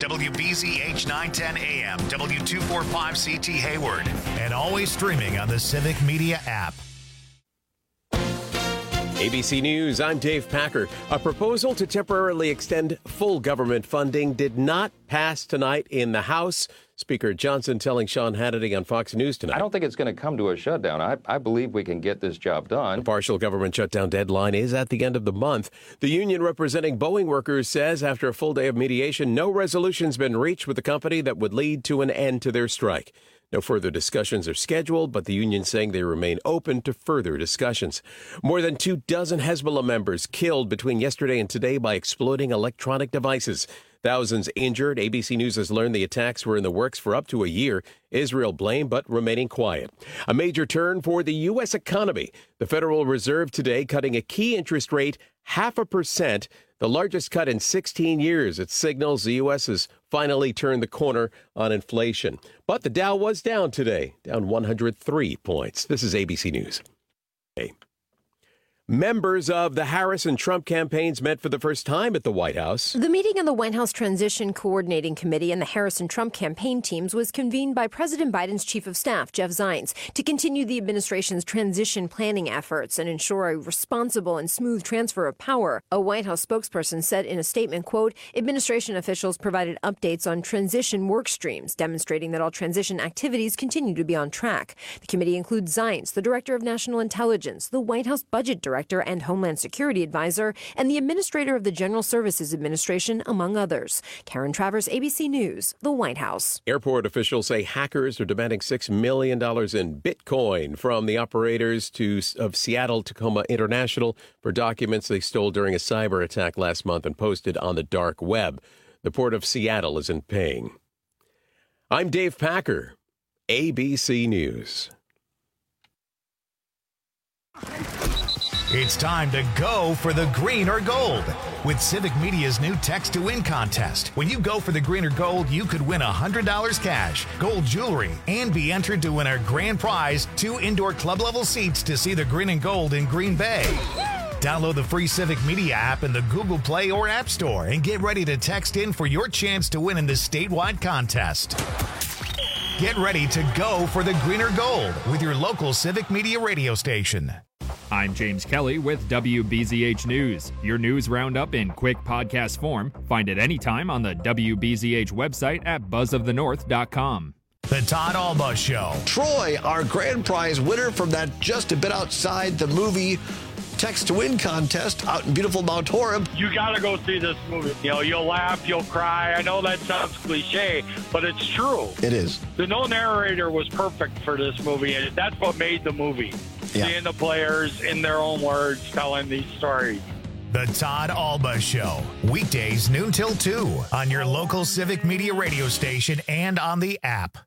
WBZH 910 AM, W245CT Hayward, and always streaming on the Civic Media app. ABC News, I'm Dave Packer. A proposal to temporarily extend full government funding did not pass tonight in the House. Speaker Johnson telling Sean Hannity on Fox News tonight. I don't think it's going to come to a shutdown. I believe we can get this job done. The partial government shutdown deadline is at the end of the month. The union representing Boeing workers says after a full day of mediation, no resolution's been reached with the company that would lead to an end to their strike. No further discussions are scheduled, but the union saying they remain open to further discussions. More than 24 Hezbollah members killed between yesterday and today by exploding electronic devices. Thousands injured. ABC News has learned the attacks were in the works for up to a year. Israel blamed, but remaining quiet. A major turn for the U.S. economy. The Federal Reserve today cutting a key interest rate 0.5%, the largest cut in 16 years. It signals the U.S. has finally turned the corner on inflation. But the Dow was down today, down 103 points. This is ABC News. Members of the Harris and Trump campaigns met for the first time at the White House. The meeting of the White House Transition Coordinating Committee and the Harris and Trump campaign teams was convened by President Biden's Chief of Staff, Jeff Zients, to continue the administration's transition planning efforts and ensure a responsible and smooth transfer of power. A White House spokesperson said in a statement, quote, administration officials provided updates on transition work streams, demonstrating that all transition activities continue to be on track. The committee includes Zients, the Director of National Intelligence, the White House Budget Director and Homeland Security Advisor, and the Administrator of the General Services Administration, among others. Karen Travers, ABC News, the White House. Airport officials say hackers are demanding $6 million in Bitcoin from the operators of Seattle Tacoma International for documents they stole during a cyber attack last month and posted on the dark web. The Port of Seattle isn't paying. I'm Dave Packer, ABC News. It's time to go for the green or gold with Civic Media's new Text to Win contest. When you go for the green or gold, you could win $100 cash, gold jewelry, and be entered to win our grand prize, 2 indoor club-level seats to see the green and gold in Green Bay. Download the free Civic Media app in the Google Play or App Store and get ready to text in for your chance to win in this statewide contest. Get ready to go for the green or gold with your local Civic Media radio station. I'm James Kelly with WBZH News. Your news roundup in quick podcast form. Find it anytime on the WBZH website at buzzofthenorth.com. The Todd Alba Show. Troy, our grand prize winner from that just a bit outside the movie Text to Win contest out in beautiful Mount Horeb. You got to go see this movie. You know, you'll laugh, you'll cry. I know that sounds cliche, but it's true. It is. The no narrator was perfect for this movie, and that's what made the movie. Yeah. Seeing the players in their own words telling these stories. The Todd Alba Show. Weekdays noon till 2 on your local Civic Media radio station and on the app.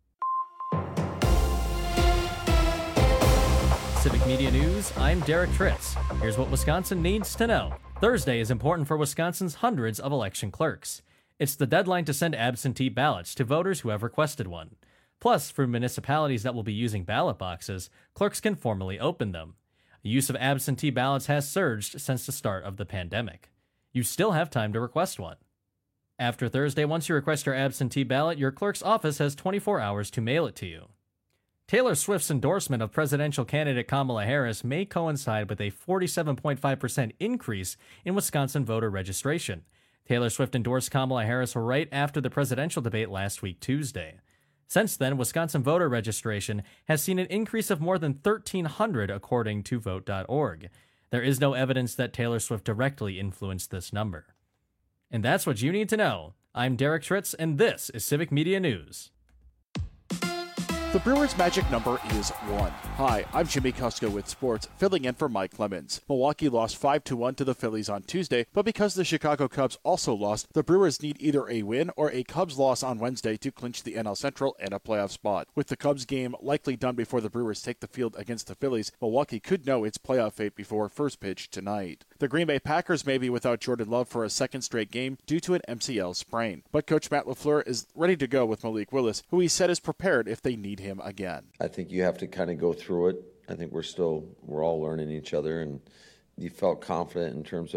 Civic Media News, I'm Derek Tritz. Here's what Wisconsin needs to know. Thursday is important for Wisconsin's hundreds of election clerks. It's the deadline to send absentee ballots to voters who have requested one. Plus, for municipalities that will be using ballot boxes, clerks can formally open them. The use of absentee ballots has surged since the start of the pandemic. You still have time to request one. After Thursday, once you request your absentee ballot, your clerk's office has 24 hours to mail it to you. Taylor Swift's endorsement of presidential candidate Kamala Harris may coincide with a 47.5% increase in Wisconsin voter registration. Taylor Swift endorsed Kamala Harris right after the presidential debate last week, Tuesday. Since then, Wisconsin voter registration has seen an increase of more than 1,300 according to Vote.org. There is no evidence that Taylor Swift directly influenced this number. And that's what you need to know. I'm Derek Tritz, and this is Civic Media News. The Brewers' magic number is 1. Hi, I'm Jimmy Kusko with sports, filling in for Mike Clemens. Milwaukee lost 5-1 to the Phillies on Tuesday, but because the Chicago Cubs also lost, the Brewers need either a win or a Cubs loss on Wednesday to clinch the NL Central and a playoff spot. With the Cubs game likely done before the Brewers take the field against the Phillies, Milwaukee could know its playoff fate before first pitch tonight. The Green Bay Packers may be without Jordan Love for a second straight game due to an MCL sprain, but Coach Matt LaFleur is ready to go with Malik Willis, who he said is prepared if they need him again. I think you have to kind of go through it. I think we're all learning each other, and you felt confident in terms of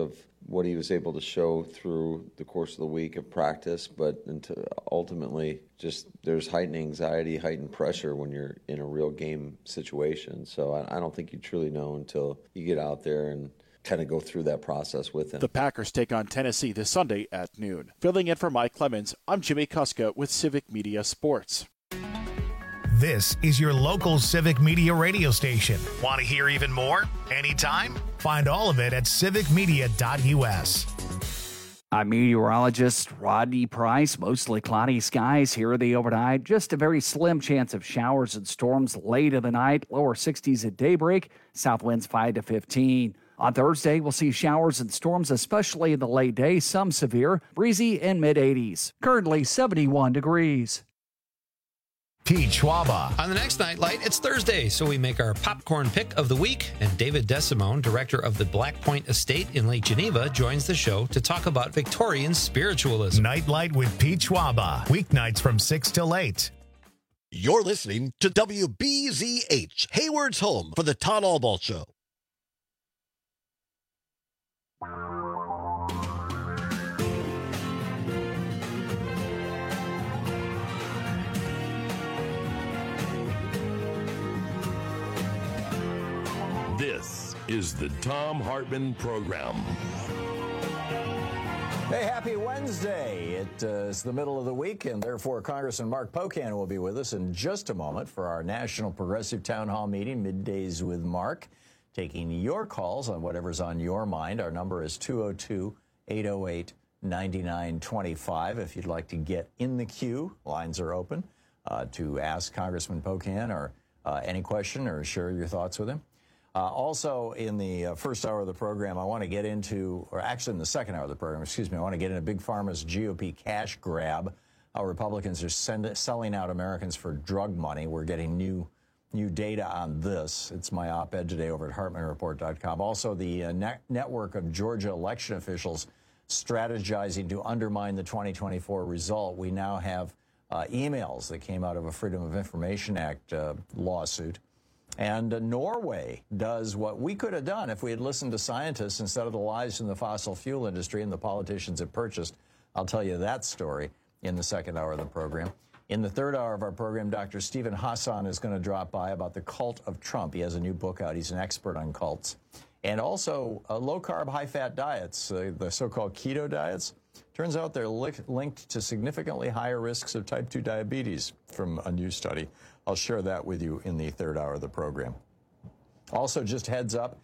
what he was able to show through the course of the week of practice, but ultimately just there's heightened anxiety, heightened pressure when you're in a real game situation. So I don't think you truly know until you get out there and kind of go through that process with him. The Packers take on Tennessee this Sunday at noon. Filling in for Mike Clemens, I'm Jimmy Kuska with Civic Media Sports. This is your local Civic Media radio station. Want to hear even more? Anytime? Find all of it at civicmedia.us. I'm meteorologist Rodney Price. Mostly cloudy skies here the overnight. Just a very slim chance of showers and storms late in the night. Lower 60s at daybreak. South winds 5 to 15. On Thursday, we'll see showers and storms, especially in the late day. Some severe, breezy in mid-80s. Currently 71 degrees. Pete Schwaba. On the next Nightlight, it's Thursday, so we make our popcorn pick of the week, and David DeSimone, director of the Black Point Estate in Lake Geneva, joins the show to talk about Victorian spiritualism. Nightlight with Pete Schwaba, weeknights from 6 till 8. You're listening to WBZH, Hayward's home for the Todd Albaugh Show. This is the Thom Hartmann Program. Hey, happy Wednesday. It is the middle of the week, and therefore Congressman Mark Pocan will be with us in just a moment for our National Progressive Town Hall meeting, Middays with Mark, taking your calls on whatever's on your mind. Our number is 202-808-9925. If you'd like to get in the queue, lines are open to ask Congressman Pocan or any question or share your thoughts with him. Also, in the first hour of the program, I want to get into, or actually in the second hour of the program, I want to get into Big Pharma's GOP cash grab, how Republicans are selling out Americans for drug money. We're getting new data on this. It's my op-ed today over at HartmannReport.com. Also, the network of Georgia election officials strategizing to undermine the 2024 result. We now have emails that came out of a Freedom of Information Act lawsuit. And Norway does what we could have done if we had listened to scientists instead of the lies from the fossil fuel industry and the politicians it purchased. I'll tell you that story in the second hour of the program. In the third hour of our program, Dr. Stephen Hassan is going to drop by about the cult of Trump. He has a new book out. He's an expert on cults. And also low-carb, high-fat diets, the so-called keto diets. Turns out they're linked to significantly higher risks of type 2 diabetes from a new study. I'll share that with you in the third hour of the program. Also, just heads up,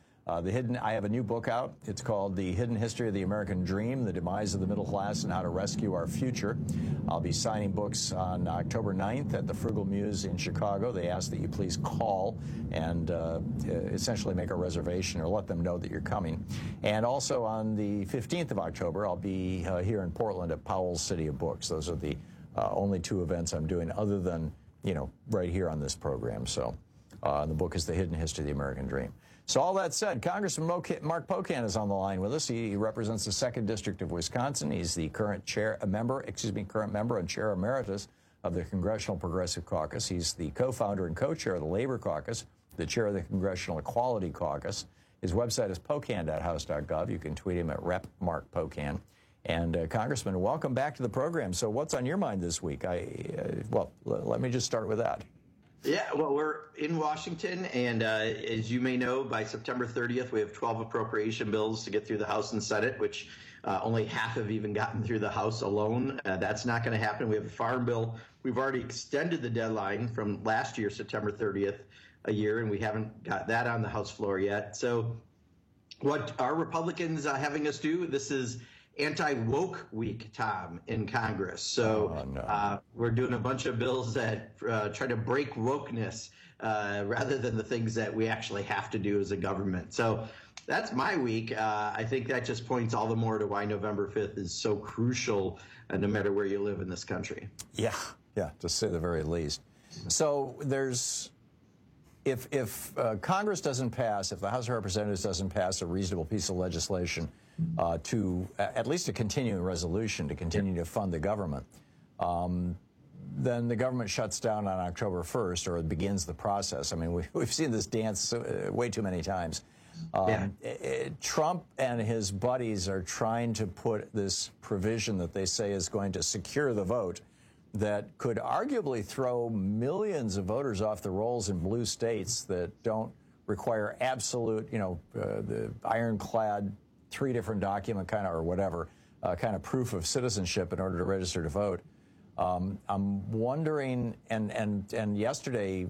I have a new book out. It's called The Hidden History of the American Dream, The Demise of the Middle Class and How to Rescue Our Future. I'll be signing books on October 9th at the Frugal Muse in Chicago. They ask that you please call and essentially make a reservation or let them know that you're coming. And also on the 15th of October, I'll be here in Portland at Powell's City of Books. Those are the only two events I'm doing other than, right here on this program. So the book is The Hidden History of the American Dream. So all that said, Congressman Mark Pocan is on the line with us. He represents the 2nd District of Wisconsin. He's the current member and chair emeritus of the Congressional Progressive Caucus. He's the co-founder and co-chair of the Labor Caucus, the chair of the Congressional Equality Caucus. His website is pocan.house.gov. You can tweet him at Rep. Mark Pocan. And Congressman, welcome back to the program. So what's on your mind this week? Let me just start with that. Yeah, well, we're in Washington, and as you may know, by September 30th, we have 12 appropriation bills to get through the House and Senate, which only half have even gotten through the House alone. That's not going to happen. We have a farm bill. We've already extended the deadline from last year, September 30th, a year, and we haven't got that on the House floor yet. So what are Republicans having us do? This is anti-woke week, Tom, in Congress. So we're doing a bunch of bills that try to break wokeness rather than the things that we actually have to do as a government. So that's my week. I think that just points all the more to why November 5th is so crucial, no matter where you live in this country. Yeah, to say the very least. So if Congress doesn't pass, if the House of Representatives doesn't pass a reasonable piece of legislation to at least a continuing resolution to continue to fund the government, then the government shuts down on October 1st or it begins the process. I mean, we've seen this dance way too many times. Trump and his buddies are trying to put this provision that they say is going to secure the vote that could arguably throw millions of voters off the rolls in blue states that don't require absolute, the ironclad 3 different document kind of, or whatever, kind of proof of citizenship in order to register to vote. I'm wondering, and yesterday,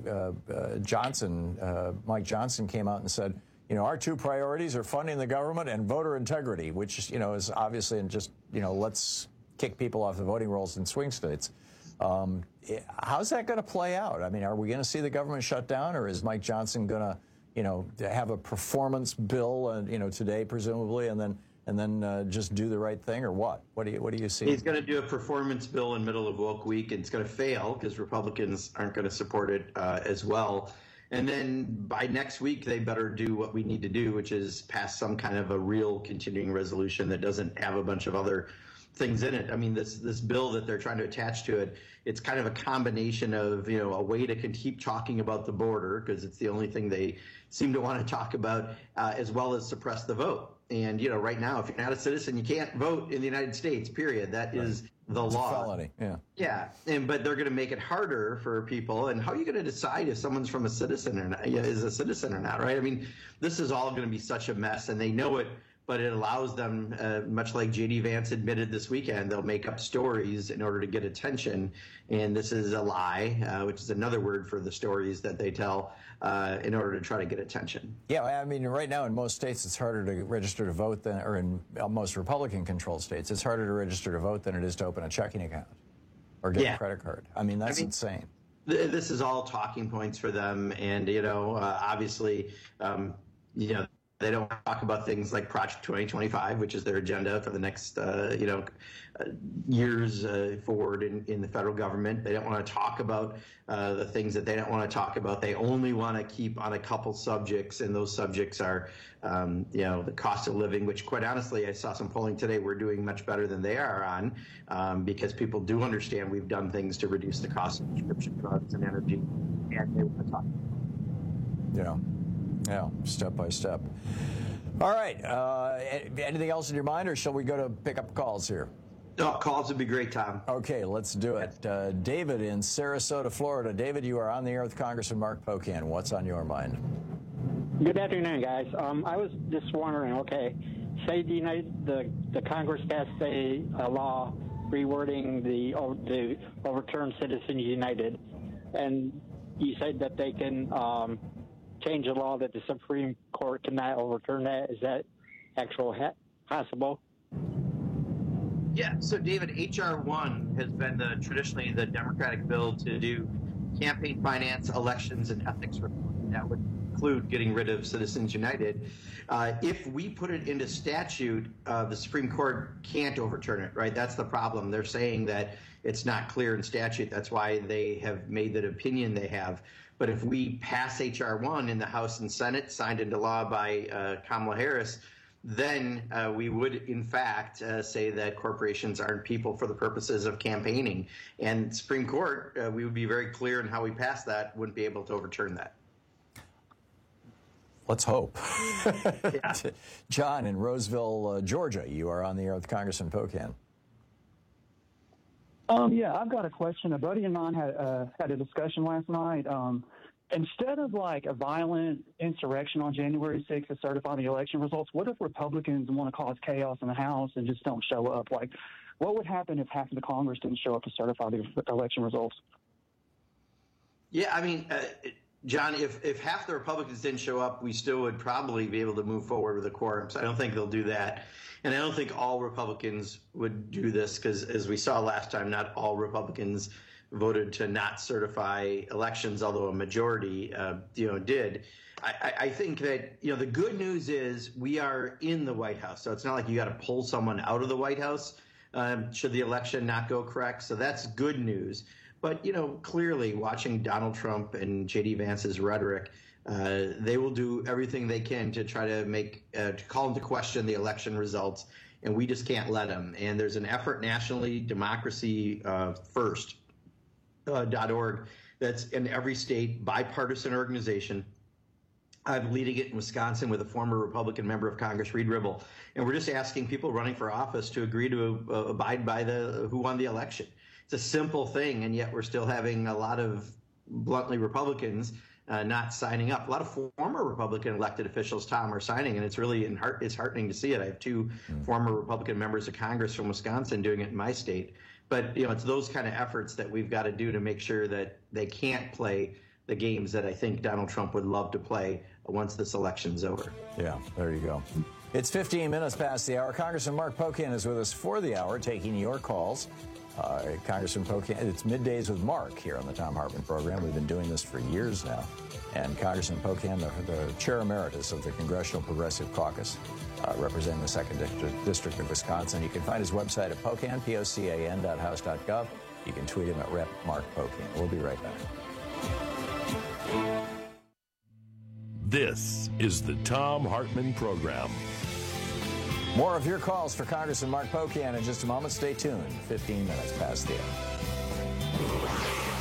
Mike Johnson came out and said, our 2 priorities are funding the government and voter integrity, which, is obviously, and just, let's kick people off the voting rolls in swing states. How's that going to play out? I mean, are we going to see the government shut down, or is Mike Johnson going to, have a performance bill, today presumably, and then just do the right thing, or what? What do you see? He's going to do a performance bill in middle of woke week, and it's going to fail because Republicans aren't going to support it as well. And then by next week, they better do what we need to do, which is pass some kind of a real continuing resolution that doesn't have a bunch of other things in it. I mean, this bill that they're trying to attach to it, it's kind of a combination of, a way to keep talking about the border, because it's the only thing they seem to want to talk about, as well as suppress the vote. And, right now, if you're not a citizen, you can't vote in the United States, period. That is the law. It's a felony, yeah. Yeah, but they're going to make it harder for people. And how are you going to decide if someone's from a citizen or not, is a citizen or not, right? I mean, this is all going to be such a mess, and they know it. But it allows them, much like J.D. Vance admitted this weekend, they'll make up stories in order to get attention. And this is a lie, which is another word for the stories that they tell in order to try to get attention. Yeah, I mean, right now in most states, it's harder to register to vote than, or in most Republican-controlled states, it's harder to register to vote than it is to open a checking account or get a credit card. I mean, that's insane. This is all talking points for them. And, obviously, they don't talk about things like Project 2025, which is their agenda for the next, years forward in the federal government. They don't want to talk about the things that they don't want to talk about. They only want to keep on a couple subjects, and those subjects are, the cost of living, which, quite honestly, I saw some polling today. We're doing much better than they are on, because people do understand we've done things to reduce the cost of prescription drugs and energy, and they want to talk about it. Yeah, step by step. All right. Anything else in your mind, or shall we go to pick up calls here? No, calls would be great, Tom. Okay, let's do it. David in Sarasota, Florida. David, you are on the air with Congressman Mark Pocan. What's on your mind? Good afternoon, guys. I was just wondering, say the Congress passed a law rewording the overturned Citizens United, and you said that they can change the law that the Supreme Court cannot overturn that. Is that actually possible? Yeah. So, David, H.R. 1 has been traditionally the Democratic bill to do campaign finance, elections, and ethics reform. That would include getting rid of Citizens United. If we put it into statute, the Supreme Court can't overturn it, right? That's the problem. They're saying that it's not clear in statute. That's why they have made that opinion they have. But if we pass H.R. 1 in the House and Senate, signed into law by Kamala Harris, then we would, in fact, say that corporations aren't people for the purposes of campaigning. And Supreme Court, we would be very clear in how we pass that, wouldn't be able to overturn that. Let's hope. John in Roseville, Georgia, you are on the air with Congressman Pocan. Yeah, I've got a question. A buddy of mine had a discussion last night. Instead of like a violent insurrection on January 6th to certify the election results, what if Republicans want to cause chaos in the House and just don't show up? Like, what would happen if half of the Congress didn't show up to certify the election results? Yeah, I mean, John, if half the Republicans didn't show up, we still would probably be able to move forward with a quorum. So I don't think they'll do that. And I don't think all Republicans would do this because, as we saw last time, not all Republicans voted to not certify elections, although a majority, did. I think that, the good news is we are in the White House. So it's not like you got to pull someone out of the White House should the election not go correct. So that's good news. But, clearly watching Donald Trump and J.D. Vance's rhetoric, they will do everything they can to try to call into question the election results, and we just can't let them. And there's an effort nationally, Democracy First, .org, that's in every state, bipartisan organization. I'm leading it in Wisconsin with a former Republican member of Congress, Reed Ribble. And we're just asking people running for office to agree to abide by who won the election. It's a simple thing, and yet we're still having a lot of bluntly Republicans not signing up. A lot of former Republican elected officials, Tom, are signing, and it's really it's heartening to see it. I have two former Republican members of Congress from Wisconsin doing it in my state. But it's those kind of efforts that we've got to do to make sure that they can't play the games that I think Donald Trump would love to play once this election's over. Yeah, there you go. It's 15 minutes past the hour. Congressman Mark Pocan is with us for the hour, taking your calls. Congressman Pocan, it's Middays with Mark here on the Thom Hartmann program. We've been doing this for years now. And Congressman Pocan, the chair emeritus of the Congressional Progressive Caucus, representing the 2nd District of Wisconsin. You can find his website at Pocan, POCAN.house.gov. You can tweet him at Rep. Mark Pocan. We'll be right back. This is the Thom Hartmann program. More of your calls for Congressman Mark Pocan in just a moment. Stay tuned. 15 minutes past the hour.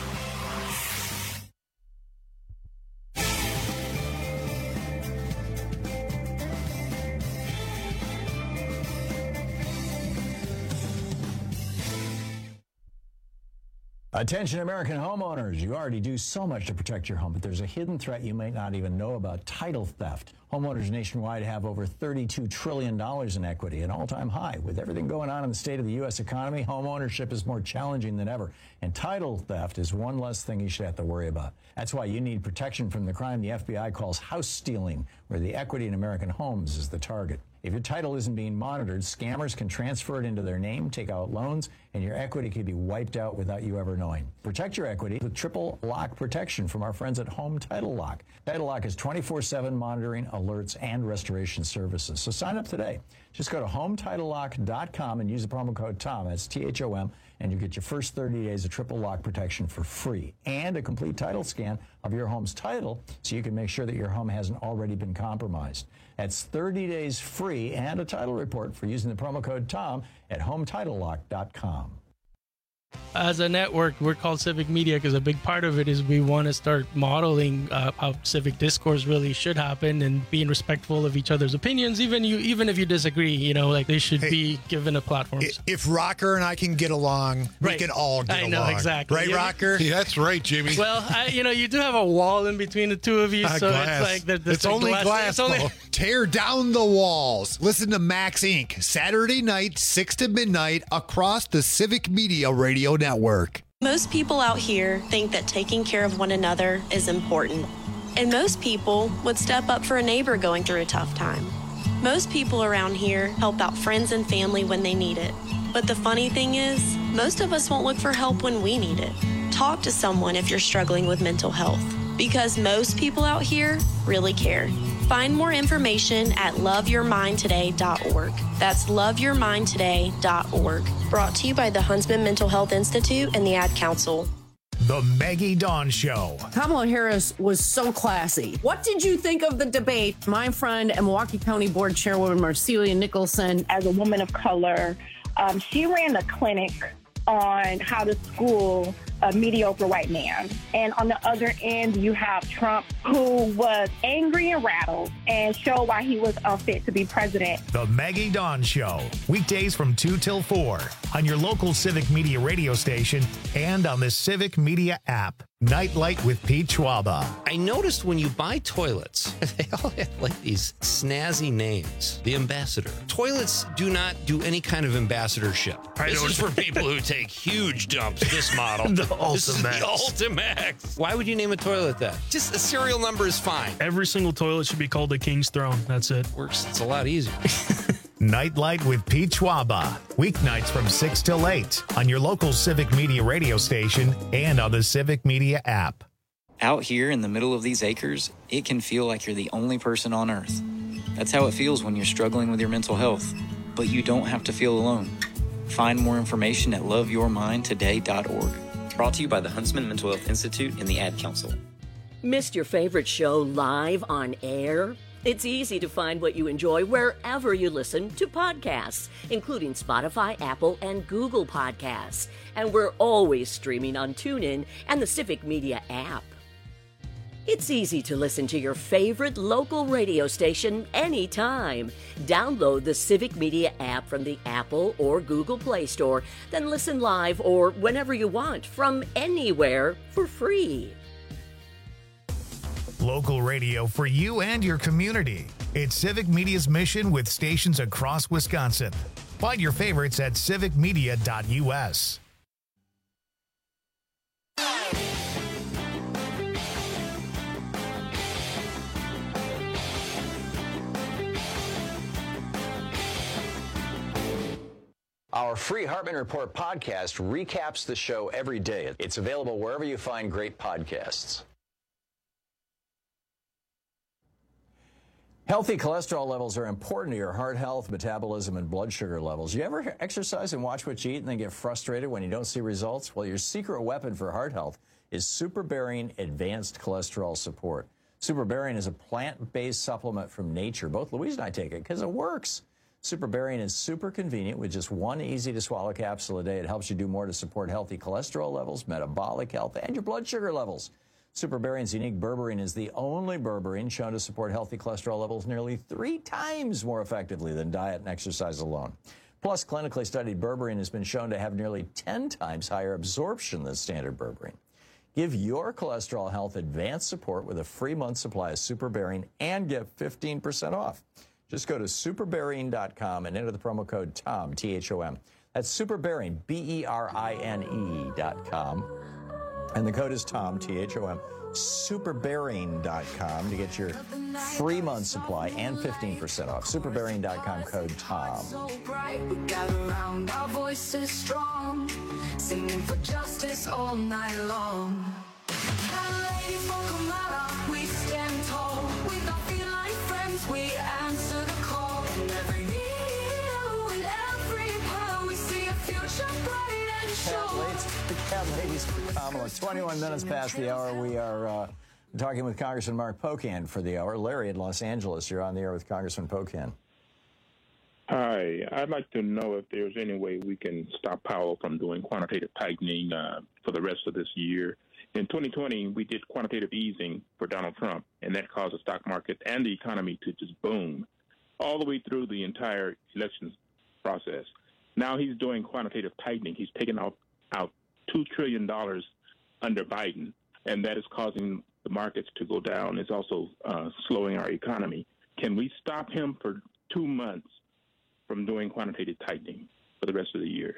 Attention American homeowners, you already do so much to protect your home, but there's a hidden threat you might not even know about: title theft. Homeowners nationwide have over $32 trillion in equity, an all-time high. With everything going on in the state of the U.S. economy, home ownership is more challenging than ever, and title theft is one less thing you should have to worry about. That's why you need protection from the crime the FBI calls house stealing, where the equity in American homes is the target. If your title isn't being monitored, scammers can transfer it into their name, take out loans, and your equity could be wiped out without you ever knowing. Protect your equity with triple lock protection from our friends at Home Title Lock. Title Lock is 24/7 monitoring, alerts, and restoration services. So sign up today. Just go to HomeTitleLock.com and use the promo code TOM, that's THOM, and you get your first 30 days of triple lock protection for free and a complete title scan of your home's title so you can make sure that your home hasn't already been compromised. That's 30 days free and a title report for using the promo code TOM at HomeTitleLock.com. As a network, we're called Civic Media because a big part of it is we want to start modeling how civic discourse really should happen and being respectful of each other's opinions, even if you disagree. They should be given a platform. If Rocker and I can get along, we can all get along. I know, exactly. Right, Rocker? Yeah, that's right, Jimmy. Well, you do have a wall in between the two of you, so glass. It's like it's only glass. Tear down the walls. Listen to Max Inc. Saturday night, 6 to midnight, across the Civic Media Radio Network. Most people out here think that taking care of one another is important. And most people would step up for a neighbor going through a tough time. Most people around here help out friends and family when they need it. But the funny thing is, most of us won't look for help when we need it. Talk to someone if you're struggling with mental health, because most people out here really care. Find more information at loveyourmindtoday.org. That's loveyourmindtoday.org. Brought to you by the Huntsman Mental Health Institute and the Ad Council. The Maggie Dawn Show. Kamala Harris was so classy. What did you think of the debate? My friend and Milwaukee County Board Chairwoman Marcelia Nicholson. As a woman of color, she ran a clinic on how to school a mediocre white man. And on the other end, you have Trump, who was angry and rattled and showed why he was unfit to be president. The Maggie Dawn Show. Weekdays from 2 till 4 on your local Civic Media radio station and on the Civic Media app. Nightlight with Pete Schwaba. I noticed when you buy toilets, they all have like these snazzy names. The Ambassador. Toilets do not do any kind of ambassadorship. This is for people who take huge dumps. This model. The This is the Ultimax. Ultimax. Why would you name a toilet that? Just a serial number is fine. Every single toilet should be called the King's Throne. That's it. Works. It's a lot easier. Nightlight with Pete Schwaba. Weeknights from 6 till 8 on your local Civic Media radio station and on the Civic Media app. Out here in the middle of these acres, it can feel like you're the only person on earth. That's how it feels when you're struggling with your mental health. But you don't have to feel alone. Find more information at loveyourmindtoday.org. Brought to you by the Huntsman Mental Health Institute and the Ad Council. Missed your favorite show live on air? It's easy to find what you enjoy wherever you listen to podcasts, including Spotify, Apple, and Google Podcasts. And we're always streaming on TuneIn and the Civic Media app. It's easy to listen to your favorite local radio station anytime. Download the Civic Media app from the Apple or Google Play Store, then listen live or whenever you want from anywhere for free. Local radio for you and your community. It's Civic Media's mission with stations across Wisconsin. Find your favorites at civicmedia.us. Our free Hartman Report podcast recaps the show every day. It's available wherever you find great podcasts. Healthy cholesterol levels are important to your heart health, metabolism, and blood sugar levels. You ever exercise and watch what you eat and then get frustrated when you don't see results? Well, your secret weapon for heart health is Superbearing Advanced Cholesterol Support. Superbearing is a plant-based supplement from nature. Both Louise and I take it because it works. Superbearing is super convenient with just one easy-to-swallow capsule a day. It helps you do more to support healthy cholesterol levels, metabolic health, and your blood sugar levels. Superbearing's unique berberine is the only berberine shown to support healthy cholesterol levels nearly 3 times more effectively than diet and exercise alone. Plus, clinically studied berberine has been shown to have nearly 10 times higher absorption than standard berberine. Give your cholesterol health advanced support with a free month supply of Superbearing and get 15% off. Just go to superbearing.com and enter the promo code TOM, T-H-O-M. That's Superbearing, B-E-R-I-N-E.com. And the code is TOM, T-H-O-M. Superbearing.com to get your free month supply and 15% off. Superbearing.com, code TOM. So bright, we gather around, our voices strong, singing for justice all night long. Ladies, welcome out, we stand tall. We don't feel like friends, we answer the call. And every meal, with every pearl, we see a future bright and sure. Cat ladies for Kamala. 21 minutes past the hour. We are talking with Congressman Mark Pocan for the hour. Larry in Los Angeles, you're on the air with Congressman Pocan. Hi. I'd like to know if there's any way we can stop Powell from doing quantitative tightening for the rest of this year. In 2020, we did quantitative easing for Donald Trump, and that caused the stock market and the economy to just boom all the way through the entire elections process. Now he's doing quantitative tightening. He's taken out $2 trillion under Biden, and that is causing the markets to go down. It's also slowing our economy. Can we stop him for 2 months from doing quantitative tightening for the rest of the year?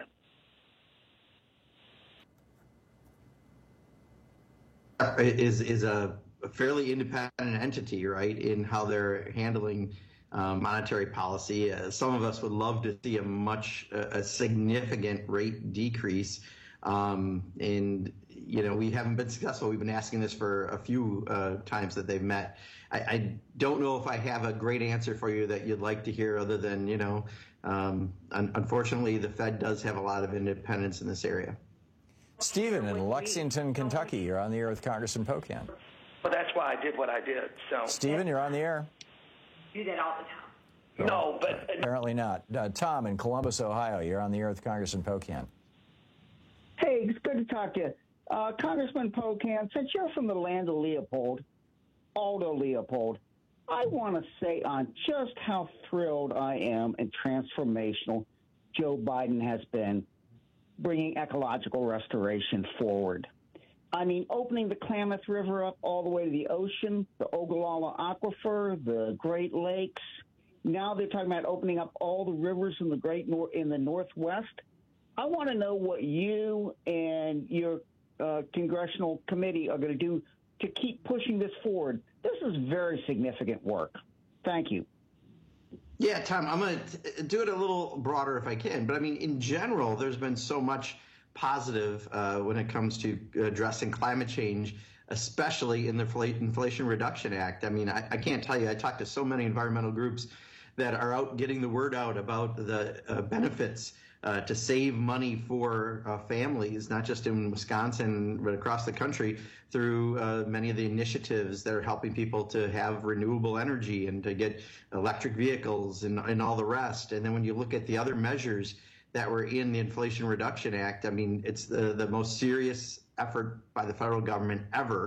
Is a fairly independent entity, right, in how they're handling monetary policy. Some of us would love to see a significant rate decrease. And, you know, we haven't been successful. We've been asking this for a few times that they've met. I don't know if I have a great answer for you that you'd like to hear other than, you know, unfortunately, the Fed does have a lot of independence in this area. Stephen in Lexington, Kentucky, you're on the air with Congressman Pocan. Well, that's why I did what I did. So, Stephen, you're on the air. Do that all the time. No, but apparently not. Tom in Columbus, Ohio, you're on the air with Congressman Pocan. Hey, it's good to talk to you. Congressman Pocan, since you're from the land of Leopold, Aldo Leopold, I want to say on just how thrilled I am and transformational Joe Biden has been bringing ecological restoration forward. I mean, opening the Klamath River up all the way to the ocean, the Ogallala Aquifer, the Great Lakes. Now they're talking about opening up all the rivers in the Northwest. I want to know what you and your congressional committee are going to do to keep pushing this forward. This is very significant work. Thank you. Yeah, Tom, I'm going to do it a little broader if I can. But, I mean, in general, there's been so much positive when it comes to addressing climate change, especially in the Inflation Reduction Act. I mean, I can't tell you, I talked to so many environmental groups that are out getting the word out about the benefits to save money for families, not just in Wisconsin, but across the country, through many of the initiatives that are helping people to have renewable energy and to get electric vehicles and all the rest. And then when you look at the other measures that were in the Inflation Reduction Act, I mean, it's the most serious effort by the federal government ever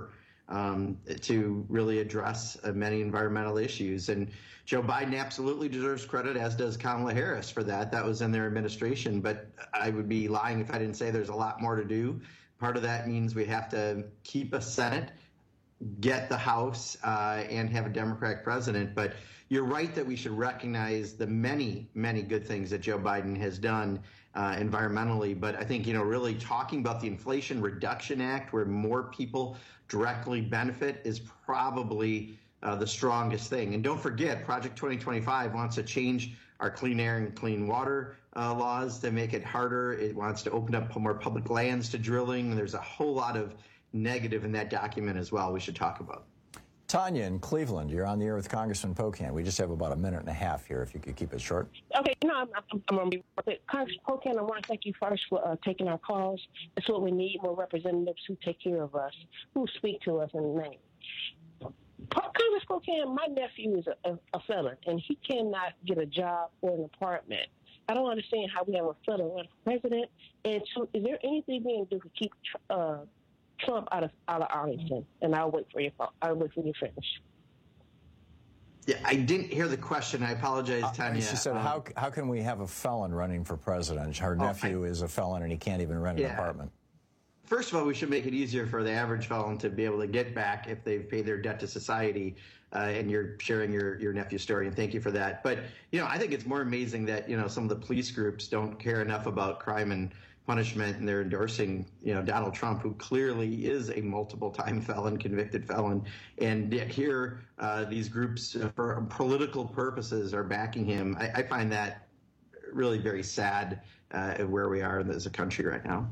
to really address many environmental issues. And Joe Biden absolutely deserves credit, as does Kamala Harris, for that. That was in their administration. But I would be lying if I didn't say there's a lot more to do. Part of that means we have to keep a Senate, get the House, and have a Democratic president. But you're right that we should recognize the many, many good things that Joe Biden has done environmentally. But I think, really talking about the Inflation Reduction Act, where more people directly benefit, is probably the strongest thing. And don't forget, Project 2025 wants to change our clean air and clean water laws to make it harder. It wants to open up more public lands to drilling. There's a whole lot of negative in that document as well we should talk about. Tanya in Cleveland, you're on the air with Congressman Pocan. We just have about a minute and a half here, if you could keep it short. Okay, I'm going to be Congressman Pocan, I want to thank you first for taking our calls. That's what we need, more representatives who take care of us, who speak to us in the name. Congressman Pocan, my nephew is a felon, and he cannot get a job or an apartment. I don't understand how we have a felon run for president. And so, is there anything we can do to keep Trump out of Arlington? And I'll wait for you to finish. Yeah, I didn't hear the question. I apologize, Tanya. She said, how can we have a felon running for president? Her nephew is a felon and he can't even rent an apartment. First of all, we should make it easier for the average felon to be able to get back if they've paid their debt to society. And you're sharing your nephew's story, and thank you for that. But, I think it's more amazing that, some of the police groups don't care enough about crime and punishment, and they're endorsing, Donald Trump, who clearly is a multiple-time felon, convicted felon. And yet here, these groups, for political purposes, are backing him. I find that really very sad where we are as a country right now.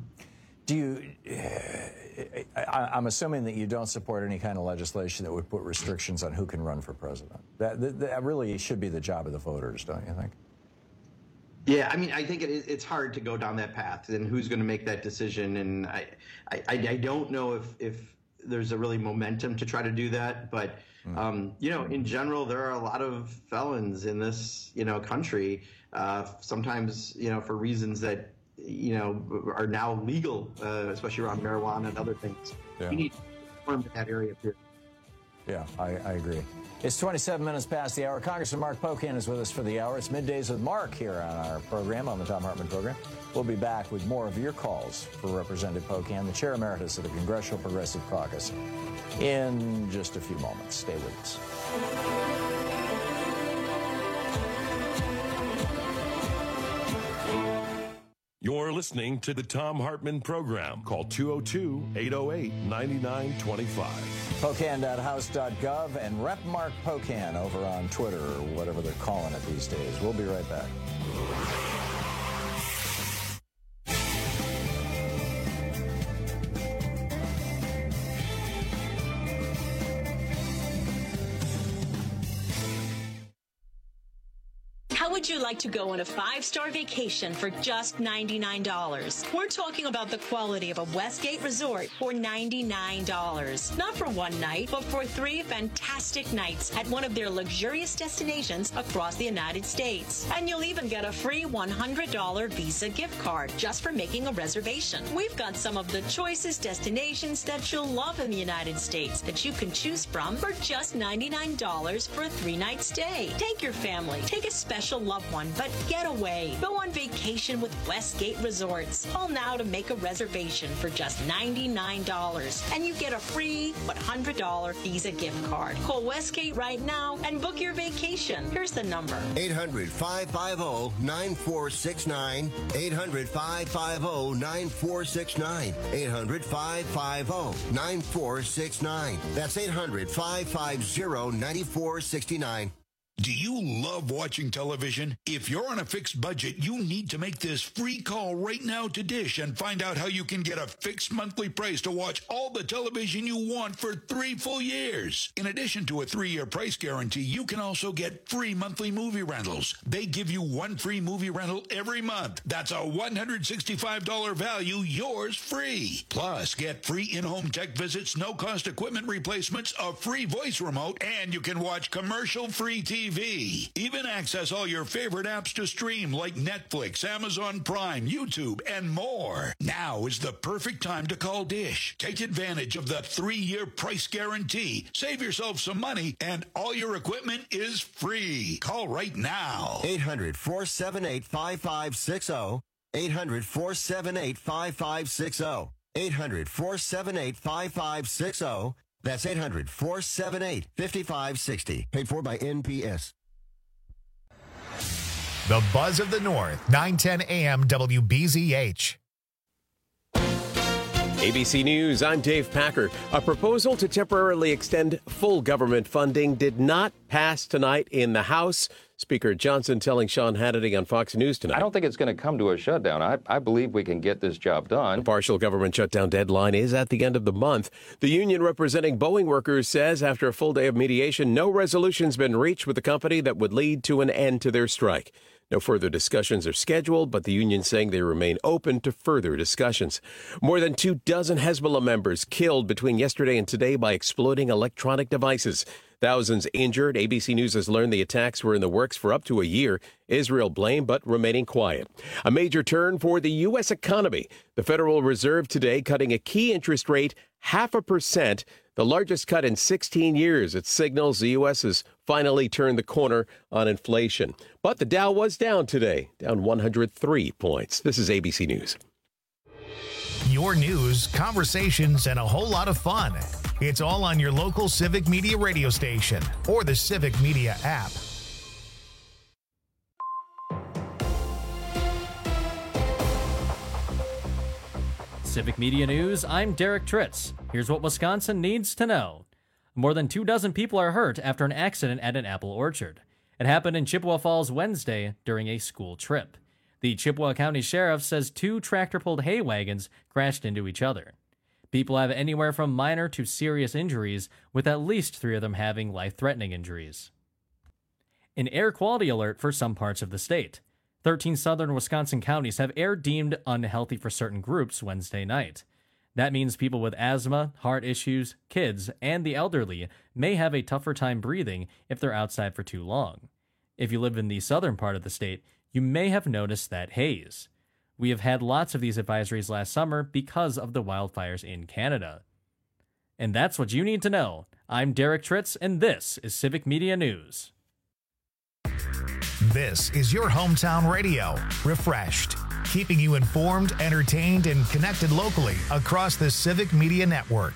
I'm assuming that you don't support any kind of legislation that would put restrictions on who can run for president. That really should be the job of the voters, don't you think? Yeah, I think it's hard to go down that path, and who's going to make that decision. And I don't know if there's a really momentum to try to do that. But, in general, there are a lot of felons in this, country, sometimes, for reasons that, are now legal, especially around marijuana and other things. Yeah. We need to reform in that area too. Yeah, I agree. It's 27 minutes past the hour. Congressman Mark Pocan is with us for the hour. It's Middays with Mark here on our program, on the Thom Hartmann program. We'll be back with more of your calls for Representative Pocan, the Chair Emeritus of the Congressional Progressive Caucus, in just a few moments. Stay with us. You're listening to the Thom Hartmann program. Call 202-808-9925. Pocan.house.gov and Rep Mark Pocan over on Twitter, or whatever they're calling it these days. We'll be right back. How would you like to go on a 5-star vacation for just $99? We're talking about the quality of a Westgate resort for $99. Not for one night, but for 3 fantastic nights at one of their luxurious destinations across the United States. And you'll even get a free $100 Visa gift card just for making a reservation. We've got some of the choicest destinations that you'll love in the United States that you can choose from for just $99 for a 3-night stay. Take your family, take a special loved one, but get away. Go on vacation with Westgate Resorts. Call now to make a reservation for just $99, and you get a free $100 Visa gift card. Call Westgate right now and book your vacation. Here's the number: 800-550-9469. 800-550-9469. 800-550-9469. That's 800-550-9469. Do you love watching television? If you're on a fixed budget, you need to make this free call right now to Dish and find out how you can get a fixed monthly price to watch all the television you want for 3 full years. In addition to a 3-year price guarantee, you can also get free monthly movie rentals. They give you 1 free movie rental every month. That's a $165 value, yours free. Plus, get free in-home tech visits, no-cost equipment replacements, a free voice remote, and you can watch commercial-free TV TV. Even access all your favorite apps to stream like Netflix, Amazon Prime, YouTube, and more. Now is the perfect time to call Dish. Take advantage of the 3-year price guarantee. Save yourself some money, and all your equipment is free. Call right now. 800-478-5560. 800-478-5560. 800-478-5560. That's 800-478-5560. Paid for by NPS. The Buzz of the North, 910 AM WBZH. ABC News, I'm Dave Packer. A proposal to temporarily extend full government funding did not pass tonight in the House. Speaker Johnson telling Sean Hannity on Fox News tonight. I don't think it's going to come to a shutdown. I believe we can get this job done. The partial government shutdown deadline is at the end of the month. The union representing Boeing workers says after a full day of mediation, no resolution's been reached with the company that would lead to an end to their strike. No further discussions are scheduled, but the union saying they remain open to further discussions. More than 24 Hezbollah members killed between yesterday and today by exploding electronic devices. Thousands injured. ABC News has learned the attacks were in the works for up to a year. Israel blamed, but remaining quiet. A major turn for the U.S. economy. The Federal Reserve today cutting a key interest rate 0.5%, the largest cut in 16 years. It signals the U.S. has finally turned the corner on inflation. But the Dow was down today, down 103 points. This is ABC News. Your news, conversations, and a whole lot of fun. It's all on your local Civic Media radio station or the Civic Media app. Civic Media News, I'm Derek Tritz. Here's what Wisconsin needs to know. More than 24 people are hurt after an accident at an apple orchard. It happened in Chippewa Falls Wednesday during a school trip. The Chippewa County Sheriff says 2 tractor-pulled hay wagons crashed into each other. People have anywhere from minor to serious injuries, with at least 3 of them having life-threatening injuries. An air quality alert for some parts of the state. 13 southern Wisconsin counties have air deemed unhealthy for certain groups Wednesday night. That means people with asthma, heart issues, kids, and the elderly may have a tougher time breathing if they're outside for too long. If you live in the southern part of the state, you may have noticed that haze. We have had lots of these advisories last summer because of the wildfires in Canada. And that's what you need to know. I'm Derek Tritz, and this is Civic Media News. This is your hometown radio, refreshed, keeping you informed, entertained, and connected locally across the Civic Media Network.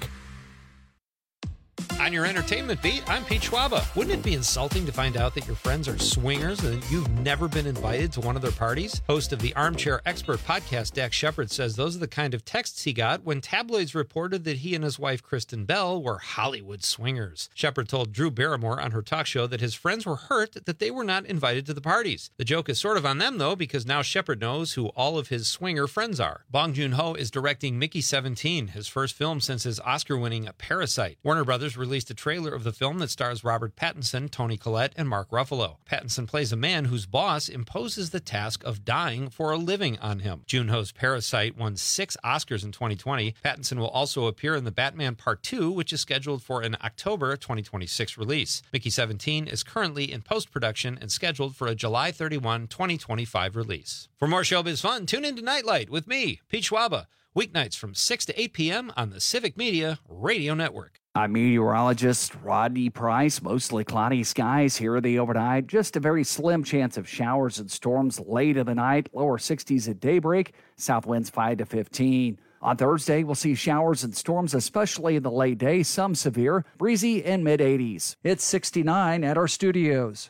On your entertainment beat, I'm Pete Schwaba. Wouldn't it be insulting to find out that your friends are swingers and that you've never been invited to one of their parties? Host of the Armchair Expert podcast, Dax Shepard, says those are the kind of texts he got when tabloids reported that he and his wife, Kristen Bell, were Hollywood swingers. Shepard told Drew Barrymore on her talk show that his friends were hurt that they were not invited to the parties. The joke is sort of on them, though, because now Shepard knows who all of his swinger friends are. Bong Joon-ho is directing Mickey 17, his first film since his Oscar-winning Parasite. Warner Brothers released a trailer of the film that stars Robert Pattinson, Toni Collette, and Mark Ruffalo. Pattinson plays a man whose boss imposes the task of dying for a living on him. Joon-ho's Parasite won 6 Oscars in 2020. Pattinson will also appear in The Batman Part 2, which is scheduled for an October 2026 release. Mickey 17 is currently in post-production and scheduled for a July 31, 2025 release. For more showbiz fun, tune into Nightlight with me, Pete Schwaba, weeknights from 6 to 8 p.m. on the Civic Media Radio Network. I'm meteorologist Rodney Price. Mostly cloudy skies here the overnight. Just a very slim chance of showers and storms late in the night. Lower 60s at daybreak. South winds 5 to 15. On Thursday, we'll see showers and storms, especially in the late day. Some severe, breezy and mid-80s. It's 69 at our studios.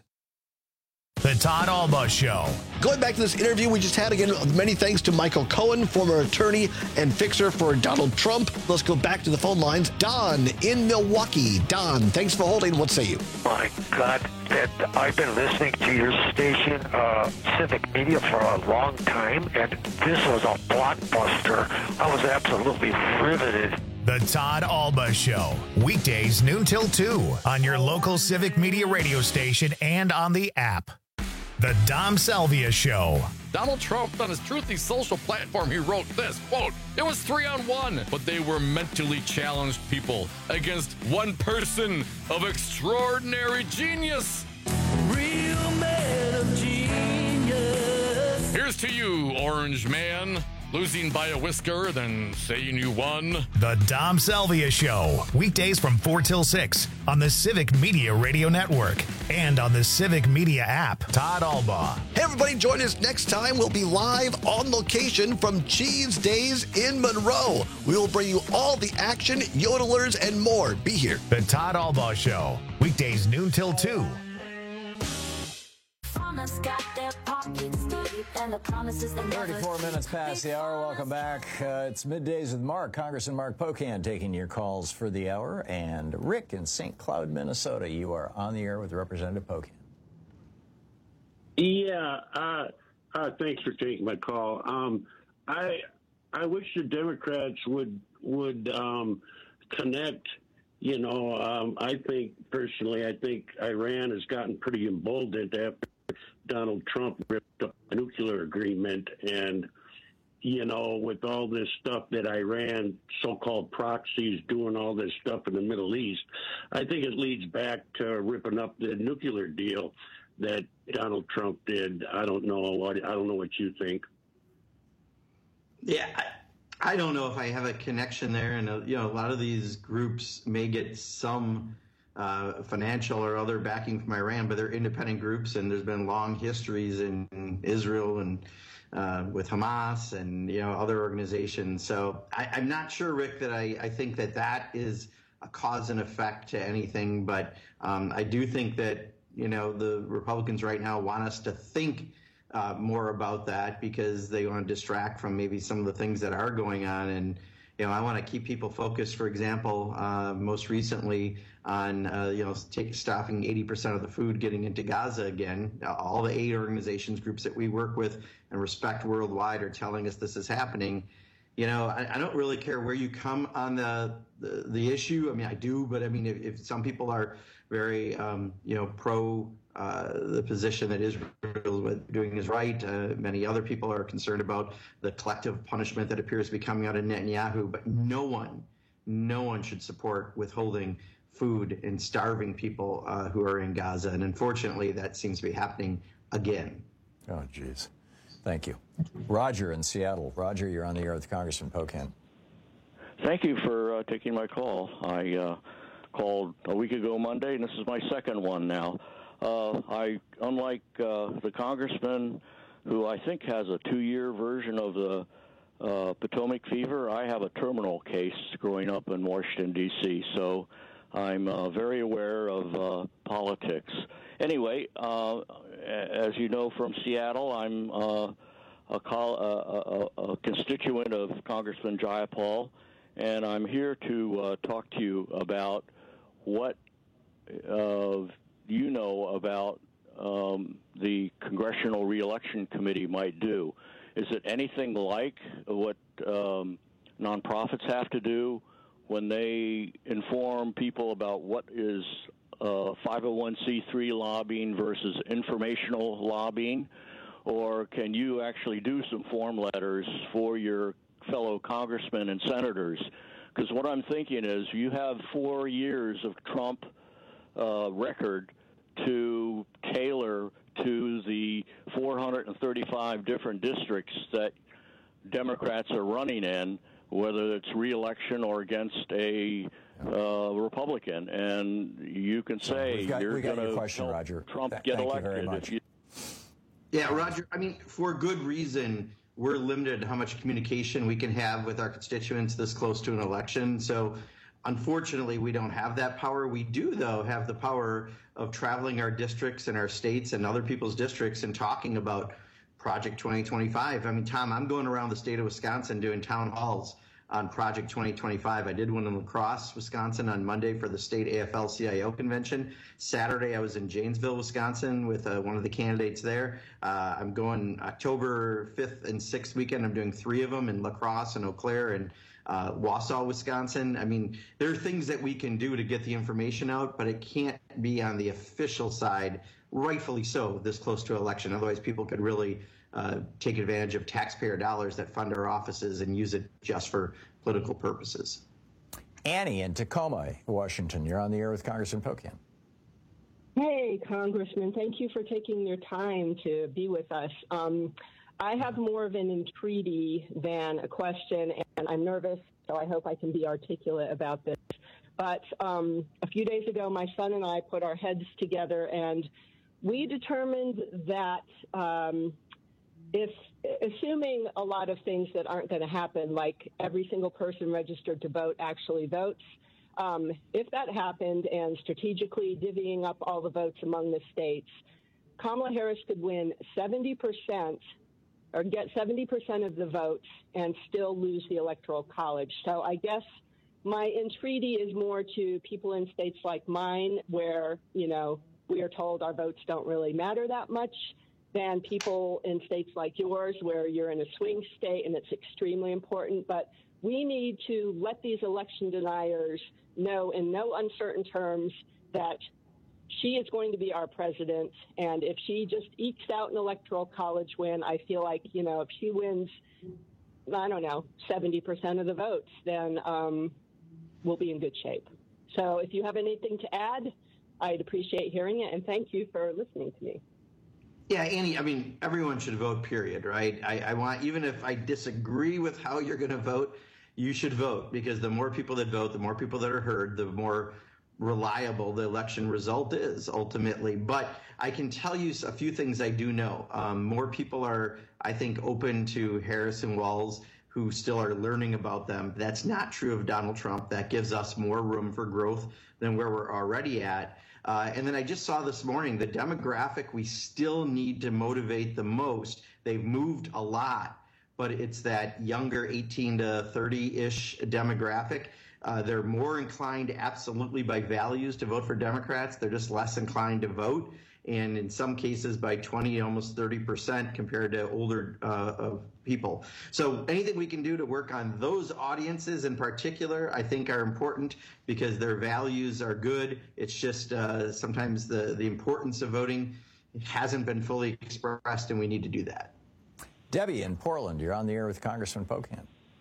The Todd Alba Show. Going back to this interview we just had, again, many thanks to Michael Cohen, former attorney and fixer for Donald Trump. Let's go back to the phone lines. Don in Milwaukee. Don, thanks for holding. What say you? My God, that I've been listening to your station, Civic Media, for a long time, and this was a blockbuster. I was absolutely riveted. The Todd Alba Show. Weekdays noon till 2 on your local Civic Media radio station and on the app. The Dom Salvia Show. Donald Trump, on his Truthy social platform, he wrote this, quote, "It was 3-on-1, but they were mentally challenged people against one person of extraordinary genius." Here's to you, Orange Man. Losing by a whisker, then saying you won. The Dom Salvia Show. Weekdays from 4 till 6 on the Civic Media Radio Network and on the Civic Media app. Todd Albaugh. Hey, everybody, join us next time. We'll be live on location from Cheese Days in Monroe. We will bring you all the action, yodelers, and more. Be here. The Todd Albaugh Show. Weekdays noon till 2. Got their pockets deep and the promises they never 34 minutes past the hour. Welcome back. It's Middays with Mark. Congressman Mark Pocan taking your calls for the hour. And Rick in St. Cloud, Minnesota, you are on the air with Representative Pocan. Yeah, thanks for taking my call. I wish the Democrats would connect. You know, I think Iran has gotten pretty emboldened after Donald Trump ripped up the nuclear agreement. And, you know, with all this stuff that Iran, so-called proxies, doing all this stuff in the Middle East, I think it leads back to ripping up the nuclear deal that Donald Trump did. I don't know what you think. Yeah, I don't know if I have a connection there. And, you know, a lot of these groups may get some financial or other backing from Iran, but they're independent groups, and there's been long histories in Israel and with Hamas and, you know, other organizations. So I'm not sure, Rick, that I think that is a cause and effect to anything, but I do think that, you know, the Republicans right now want us to think more about that because they want to distract from maybe some of the things that are going on. And, you know, I want to keep people focused, for example, most recently on, you know, stopping 80% of the food getting into Gaza again. All the aid organizations, groups that we work with and respect worldwide are telling us this is happening. You know, I don't really care where you come on the issue. I mean, I do, but I mean, if some people are very, you know, pro the position that Israel is doing is right. Many other people are concerned about the collective punishment that appears to be coming out of Netanyahu, but no one should support withholding food and starving people who are in Gaza. And unfortunately, that seems to be happening again. Oh, geez. Thank you. Roger in Seattle. Roger, you're on the air with Congressman Pocan. Thank you for taking my call. I called a week ago Monday, and this is my second one now. Unlike the congressman who I think has a 2-year version of the Potomac fever, I have a terminal case growing up in Washington, D.C., so I'm very aware of politics. Anyway, as you know from Seattle, I'm a constituent of Congressman Jayapal, and I'm here to talk to you about what you know about the Congressional Reelection Committee might do. Is it anything like what nonprofits have to do when they inform people about what is 501c3 lobbying versus informational lobbying? Or can you actually do some form letters for your fellow congressmen and senators? Because what I'm thinking is you have 4 years of Trump record to tailor to the 435 different districts that Democrats are running in, whether it's re-election or against a Republican. And you can say you're going to help Trump get elected. Yeah, Roger, I mean, for good reason, we're limited how much communication we can have with our constituents this close to an election. So unfortunately, we don't have that power. We do, though, have the power of traveling our districts and our states and other people's districts and talking about Project 2025. I mean, Tom, I'm going around the state of Wisconsin doing town halls on Project 2025. I did one in La Crosse, Wisconsin on Monday for the state AFL-CIO convention. Saturday, I was in Janesville, Wisconsin with one of the candidates there. I'm going October 5th and 6th weekend. I'm doing 3 of them in La Crosse and Eau Claire and Wausau, Wisconsin. I mean, there are things that we can do to get the information out, but it can't be on the official side, rightfully so, this close to election. Otherwise, people could really take advantage of taxpayer dollars that fund our offices and use it just for political purposes. Annie in Tacoma, Washington. You're on the air with Congressman Pocan. Hey, Congressman. Thank you for taking your time to be with us. I have more of an entreaty than a question, and I'm nervous, so I hope I can be articulate about this. But a few days ago, my son and I put our heads together, and we determined that if assuming a lot of things that aren't going to happen, like every single person registered to vote actually votes, if that happened and strategically divvying up all the votes among the states, Kamala Harris could win 70% or get 70% of the votes and still lose the Electoral College. So I guess my entreaty is more to people in states like mine where, you know, we are told our votes don't really matter that much, than people in states like yours where you're in a swing state and it's extremely important. But we need to let these election deniers know in no uncertain terms that she is going to be our president. And if she just ekes out an Electoral College win, I feel like, you know, if she wins, I don't know, 70% of the votes, then we'll be in good shape. So if you have anything to add, I'd appreciate hearing it. And thank you for listening to me. Yeah, Annie, I mean, everyone should vote, period, right? I want, even if I disagree with how you're going to vote, you should vote, because the more people that vote, the more people that are heard, the more reliable the election result is ultimately. But I can tell you a few things I do know. More people are, I think, open to Harris and Walz who still are learning about them. That's not true of Donald Trump. That gives us more room for growth than where we're already at. And then I just saw this morning, the demographic we still need to motivate the most. They've moved a lot, but it's that younger 18 to 30-ish demographic. They're more inclined absolutely by values to vote for Democrats. They're just less inclined to vote. And in some cases by 20, almost 30% compared to older people. So anything we can do to work on those audiences in particular, I think are important because their values are good. It's just sometimes the importance of voting hasn't been fully expressed, and we need to do that. Debbie in Portland, you're on the air with Congressman Pocan.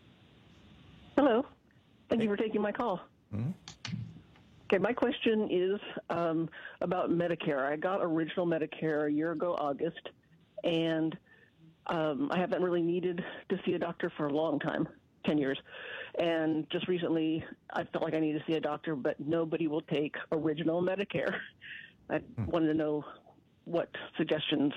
Hello. Thank you for taking my call. Mm-hmm. Okay, my question is about Medicare. I got original Medicare a year ago, August, and I haven't really needed to see a doctor for a long time, 10 years. And just recently, I felt like I needed to see a doctor, but nobody will take original Medicare. I wanted to know what suggestions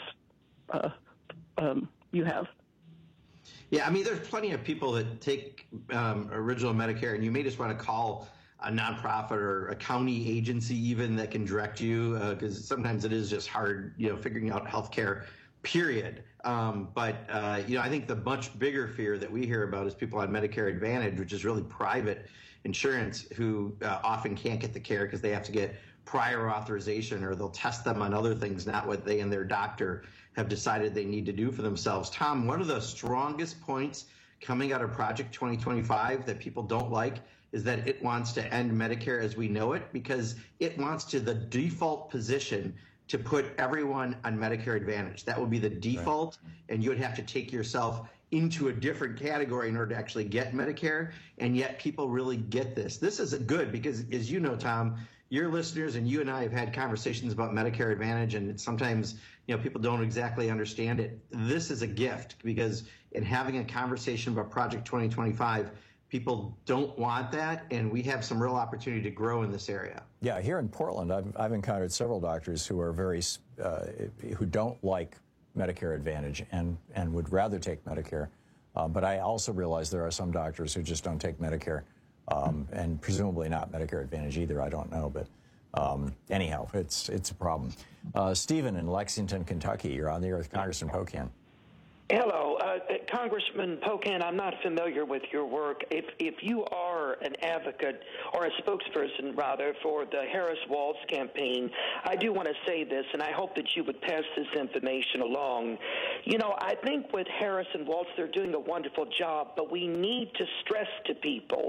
you have. Yeah, I mean, there's plenty of people that take original Medicare, and you may just want to call a nonprofit or a county agency even that can direct you, because sometimes it is just hard, you know, figuring out healthcare, period. But I think the much bigger fear that we hear about is people on Medicare Advantage, which is really private insurance, who often can't get the care because they have to get prior authorization, or they'll test them on other things, not what they and their doctor have decided they need to do for themselves. Tom, one of the strongest points coming out of Project 2025 that people don't like is that it wants to end Medicare as we know it, because it wants to the default position to put everyone on Medicare Advantage. That would be the default, and you would have to take yourself into a different category in order to actually get Medicare, and yet people really get this. This is good because, as you know, Tom, your listeners and you and I have had conversations about Medicare Advantage, and sometimes, you know, people don't exactly understand it. This is a gift, because in having a conversation about Project 2025, people don't want that, and we have some real opportunity to grow in this area. Yeah, here in Portland, I've encountered several doctors who are who don't like Medicare Advantage and would rather take Medicare. But I also realize there are some doctors who just don't take Medicare, and presumably not Medicare Advantage either. I don't know, but anyhow, it's a problem. Stephen in Lexington, Kentucky, you're on the air with Congressman Pocan. Hello, Congressman Pocan. I'm not familiar with your work. If you are an advocate or a spokesperson, rather, for the Harris-Walz campaign, I do want to say this, and I hope that you would pass this information along. You know, I think with Harris and Walz, they're doing a wonderful job, but we need to stress to people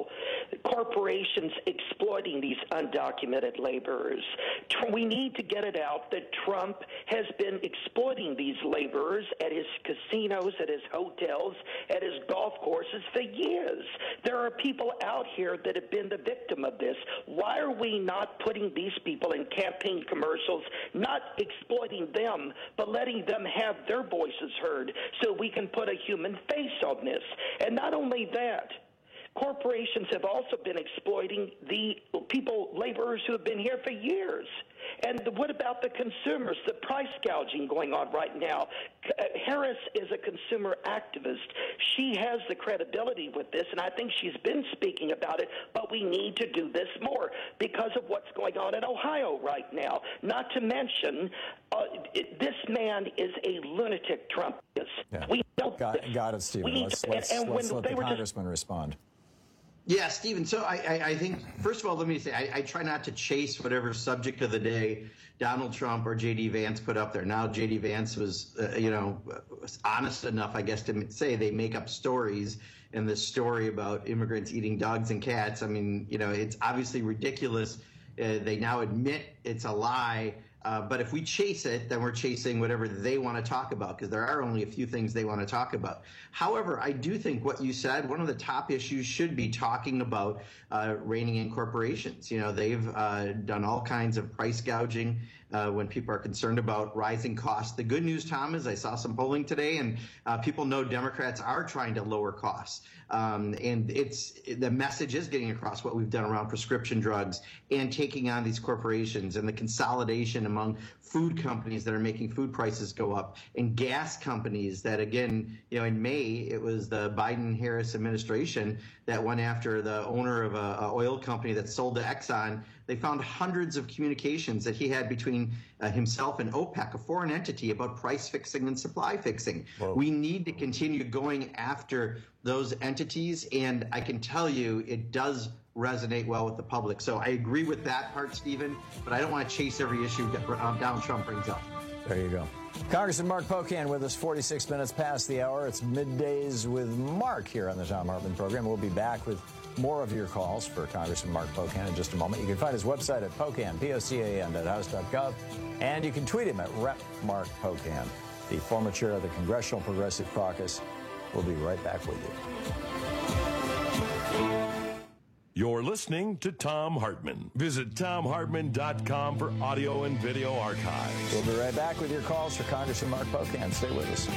corporations exploiting these undocumented laborers. We need to get it out that Trump has been exploiting these laborers at his casinos, at his hotels, at his golf courses for years. There are people out here that have been the victim of this. Why are we not putting these people in campaign commercials, not exploiting them, but letting them have their voices heard so we can put a human face on this? And not only that, corporations have also been exploiting the laborers who have been here for years. And what about the consumers, the price gouging going on right now? Harris is a consumer activist. She has the credibility with this, and I think she's been speaking about it, but we need to do this more because of what's going on in Ohio right now. Not to mention, this man is a lunatic, Trump is. Yeah. We know Got it, Stephen. Let's let the congressman respond. Yeah, Stephen. So I think, first of all, let me say, I try not to chase whatever subject of the day Donald Trump or J.D. Vance put up there. Now, J.D. Vance was, was honest enough, I guess, to say they make up stories. And this story about immigrants eating dogs and cats, I mean, it's obviously ridiculous. They now admit it's a lie. But if we chase it, then we're chasing whatever they want to talk about, because there are only a few things they want to talk about. However, I do think what you said, one of the top issues should be talking about reining in corporations. They've done all kinds of price gouging when people are concerned about rising costs. The good news, Tom, is I saw some polling today, and people know Democrats are trying to lower costs. And the message is getting across what we've done around prescription drugs and taking on these corporations and the consolidation among food companies that are making food prices go up, and gas companies that, again, in May, it was the Biden-Harris administration that went after the owner of an oil company that sold to Exxon. They found hundreds of communications that he had between himself and OPEC, a foreign entity, about price fixing and supply fixing. Whoa. We need to continue going after those entities, and I can tell you it does resonate well with the public. So I agree with that part, Stephen, but I don't want to chase every issue Donald Trump brings up. There you go. Congressman Mark Pocan with us, 46 minutes past the hour. It's Middays with Mark here on the Thom Hartmann program. We'll be back with more of your calls for Congressman Mark Pocan in just a moment. You can find his website at Pocan, POCAN.house.gov, and you can tweet him at Rep. Mark Pocan, the former chair of the Congressional Progressive Caucus. We'll be right back with you. You're listening to Thom Hartmann. Visit ThomHartmann.com for audio and video archives. We'll be right back with your calls for Congressman Mark Pocan. Stay with us.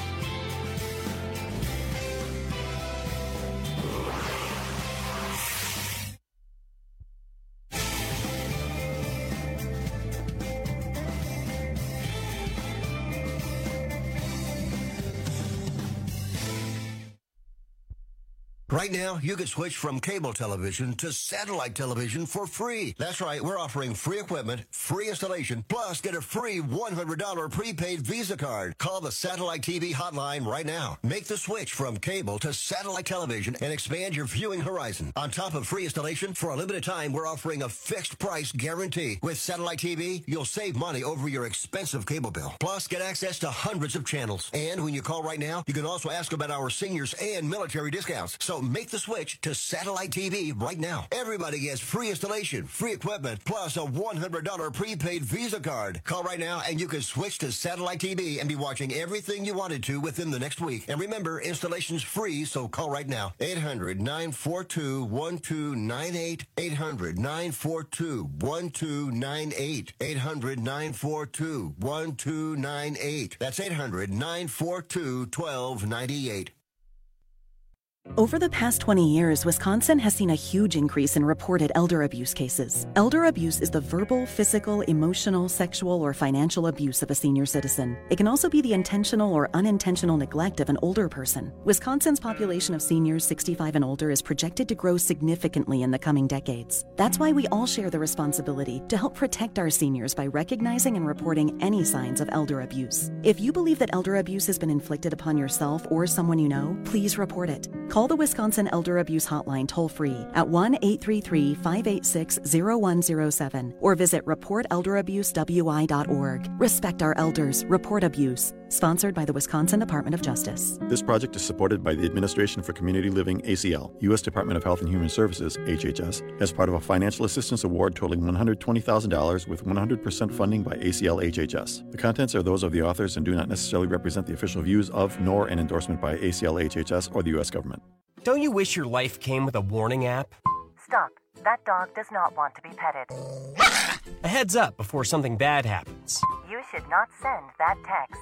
Right now, you can switch from cable television to satellite television for free. That's right, we're offering free equipment, free installation, plus get a free $100 prepaid Visa card. Call the Satellite TV hotline right now. Make the switch from cable to satellite television and expand your viewing horizon. On top of free installation, for a limited time, we're offering a fixed price guarantee. With Satellite TV, you'll save money over your expensive cable bill. Plus, get access to hundreds of channels. And when you call right now, you can also ask about our seniors and military discounts. So make the switch to Satellite TV right now. Everybody gets free installation, free equipment, plus a $100 prepaid Visa card. Call right now and you can switch to Satellite TV and be watching everything you wanted to within the next week. And remember, installation's free, so call right now. 800-942-1298. 800-942-1298. 800-942-1298. That's 800-942-1298. Over the past 20 years, Wisconsin has seen a huge increase in reported elder abuse cases. Elder abuse is the verbal, physical, emotional, sexual, or financial abuse of a senior citizen. It can also be the intentional or unintentional neglect of an older person. Wisconsin's population of seniors 65 and older is projected to grow significantly in the coming decades. That's why we all share the responsibility to help protect our seniors by recognizing and reporting any signs of elder abuse. If you believe that elder abuse has been inflicted upon yourself or someone you know, please report it. Call the Wisconsin Elder Abuse Hotline toll-free at 1-833-586-0107 or visit reportelderabusewI.org. Respect our elders. Report abuse. Sponsored by the Wisconsin Department of Justice. This project is supported by the Administration for Community Living, ACL, U.S. Department of Health and Human Services, HHS, as part of a financial assistance award totaling $120,000 with 100% funding by ACL HHS. The contents are those of the authors and do not necessarily represent the official views of, nor an endorsement by ACL HHS or the U.S. government. Don't you wish your life came with a warning app? Stop. That dog does not want to be petted. A heads up before something bad happens. You should not send that text.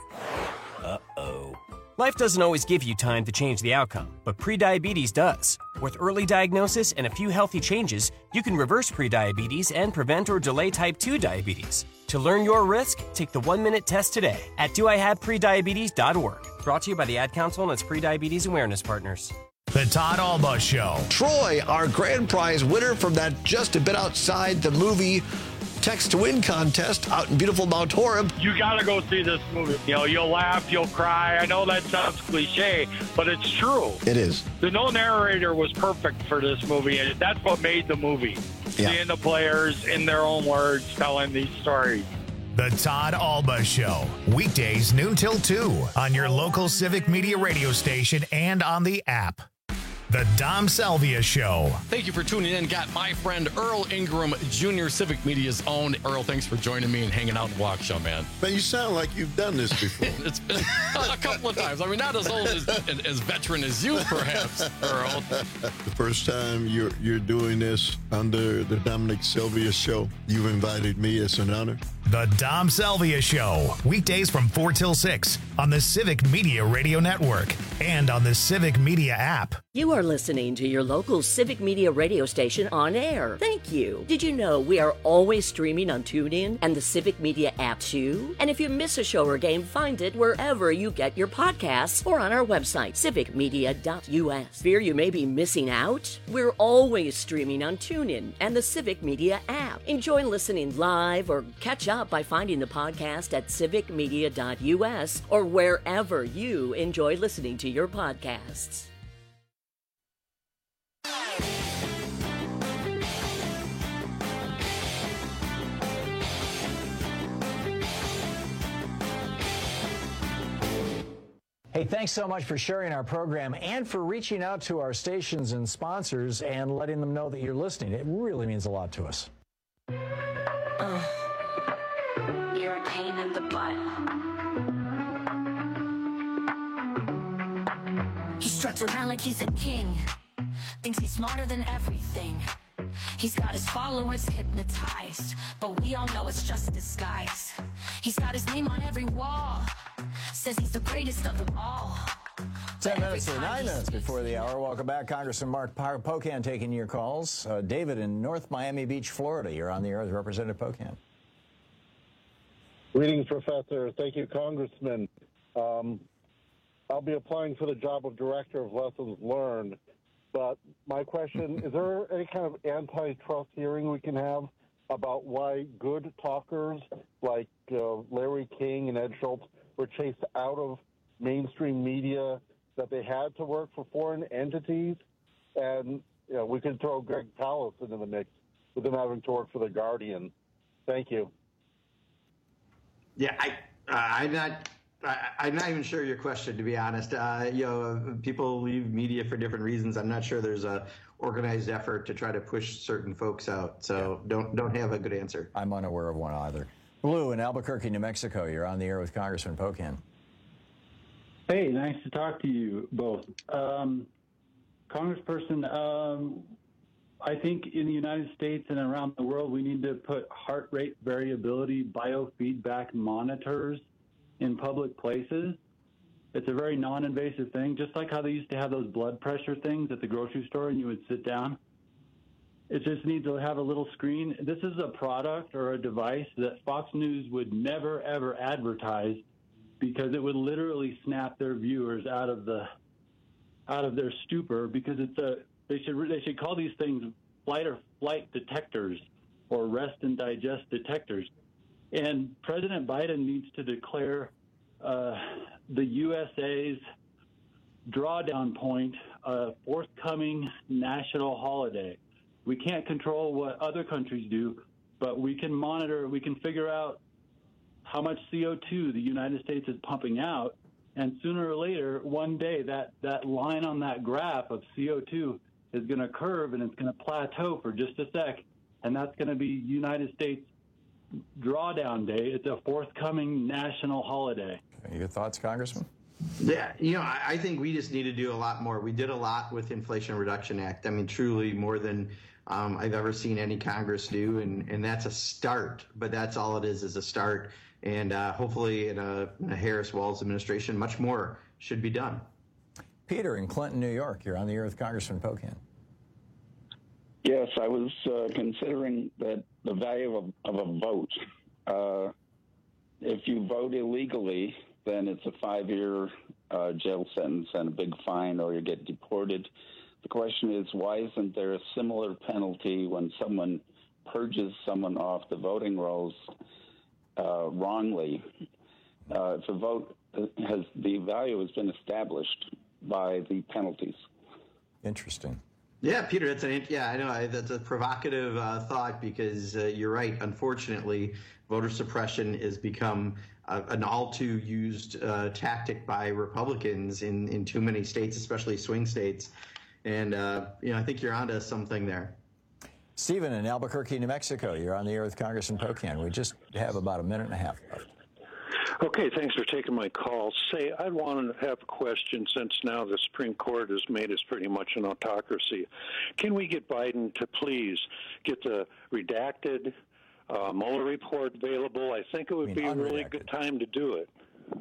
Uh-oh. Life doesn't always give you time to change the outcome, but prediabetes does. With early diagnosis and a few healthy changes, you can reverse prediabetes and prevent or delay type 2 diabetes. To learn your risk, take the 1-minute test today at doihaveprediabetes.org. Brought to you by the Ad Council and its prediabetes awareness partners. The Todd Alba Show. Troy, our grand prize winner from that Just a Bit Outside the Movie Text to Win contest out in beautiful Mount Horeb. You gotta go see this movie. You know, you'll laugh, you'll cry. I know that sounds cliche, but it's true. It is. The no narrator was perfect for this movie, and that's what made the movie. Yeah. Seeing the players in their own words telling these stories. The Todd Alba Show. Weekdays noon till 2 on your local Civic Media radio station and on the app. The Dom Salvia Show. Thank you for tuning in. Got my friend Earl Ingram Jr., Civic Media's own. Earl, thanks for joining me and hanging out in Waukesha, man. Man, you sound like you've done this before. It's been a couple of times. I mean, not as old as veteran as you, perhaps, Earl. The first time you're doing this under the Dominic Salvia Show, you've invited me. It's an honor. The Dom Salvia Show. Weekdays from 4 till 6 on the Civic Media Radio Network and on the Civic Media app. You are listening to your local Civic Media radio station on air. Thank you. Did you know we are always streaming on TuneIn and the Civic Media app too? And if you miss a show or game, find it wherever you get your podcasts or on our website, civicmedia.us. Fear you may be missing out? We're always streaming on TuneIn and the Civic Media app. Enjoy listening live or catch up by finding the podcast at civicmedia.us or wherever you enjoy listening to your podcasts. Hey, thanks so much for sharing our program and for reaching out to our stations and sponsors and letting them know that you're listening. It really means a lot to us. You're a pain in the butt. He struts around like he's a king. Thinks he's smarter than everything. He's got his followers hypnotized, but we all know it's just a disguise. He's got his name on every wall. Says he's the greatest of them all. 10 minutes or 9 minutes before the hour. Welcome back. Congressman Mark Pocan taking your calls. David in North Miami Beach, Florida. You're on the air with Representative Pocan. Greetings, Professor. Thank you, Congressman. I'll be applying for the job of Director of Lessons Learned. But my question, is there any kind of antitrust hearing we can have about why good talkers like Larry King and Ed Schultz were chased out of mainstream media, that they had to work for foreign entities? And we can throw Greg Palast into the mix with them having to work for The Guardian. Thank you. Yeah, I'm not even sure your question, to be honest. People leave media for different reasons. I'm not sure there's a organized effort to try to push certain folks out. So don't have a good answer. I'm unaware of one either. Blue in Albuquerque, New Mexico. You're on the air with Congressman Pocan. Hey, nice to talk to you both. Congressperson, I think in the United States and around the world, we need to put heart rate variability biofeedback monitors in public places. It's a very non-invasive thing, just like how they used to have those blood pressure things at the grocery store and you would sit down. It just needs to have a little screen. This is a product or a device that Fox News would never, ever advertise because it would literally snap their viewers out of their stupor, because they should call these things flight detectors or rest and digest detectors. And President Biden needs to declare the USA's drawdown point a forthcoming national holiday. We can't control what other countries do, but we can monitor, we can figure out how much CO2 the United States is pumping out, and sooner or later, one day, that line on that graph of CO2 is going to curve and it's going to plateau for just a sec, and that's going to be United States Drawdown Day. It's a forthcoming national holiday. Your thoughts, Congressman? Yeah, I think we just need to do a lot more. We did a lot with the Inflation Reduction Act. I mean, truly more than I've ever seen any Congress do, and that's a start. But that's all it is a start. And hopefully in a Harris-Walz administration, much more should be done. Peter in Clinton, New York. You're on the air with Congressman Pocan. Yes, I was considering that the value of a vote. If you vote illegally, then it's a 5-year jail sentence and a big fine, or you get deported. The question is, why isn't there a similar penalty when someone purges someone off the voting rolls wrongly? If a vote the value has been established by the penalties. Interesting. Yeah, Peter, I know that's a provocative thought, because you're right. Unfortunately, voter suppression has become an all too used tactic by Republicans in too many states, especially swing states. And I think you're onto something there. Stephen in Albuquerque, New Mexico. You're on the air with Congressman Pocan. We just have about a minute and a half left. Okay, thanks for taking my call. Say, I want to have a question, since now the Supreme Court has made us pretty much an autocracy. Can we get Biden to please get the redacted Mueller report available? I think it would be a really good time to do it.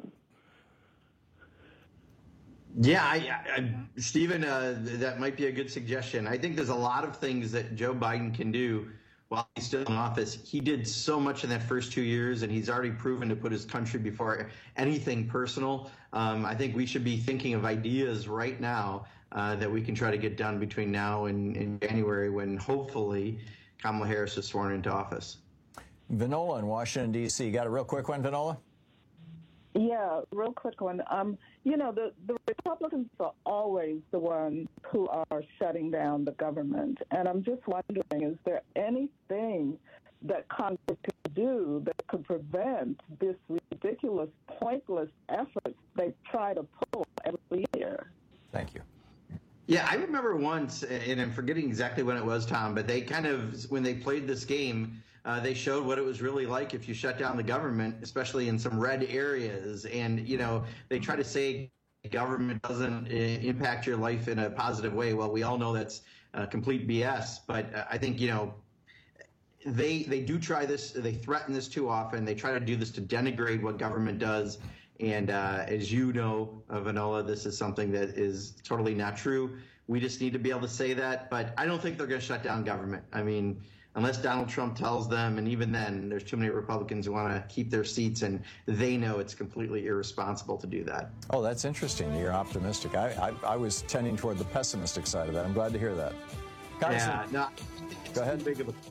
Yeah, Stephen, that might be a good suggestion. I think there's a lot of things that Joe Biden can do while he's still in office. He did so much in that first 2 years, and he's already proven to put his country before anything personal. I think we should be thinking of ideas right now that we can try to get done between now and January, when hopefully Kamala Harris is sworn into office. Vinola in Washington, D.C. Got a real quick one, Vinola? Yeah, real quick one. The Republicans are always the ones who are shutting down the government. And I'm just wondering, is there anything that Congress could do that could prevent this ridiculous, pointless effort they try to pull every year? Thank you. Yeah, I remember once, and I'm forgetting exactly when it was, Tom, but they when they played this game, they showed what it was really like if you shut down the government, especially in some red areas. And, they try to say government doesn't impact your life in a positive way. Well, we all know that's complete BS. But I think, they do try this. They threaten this too often. They try to do this to denigrate what government does. And as you know, Vinola, this is something that is totally not true. We just need to be able to say that. But I don't think they're going to shut down government. I mean, unless Donald Trump tells them, and even then, there's too many Republicans who want to keep their seats, and they know it's completely irresponsible to do that. Oh, that's interesting. You're optimistic. I was tending toward the pessimistic side of that. I'm glad to hear that. Yeah, no, go ahead. Big of a,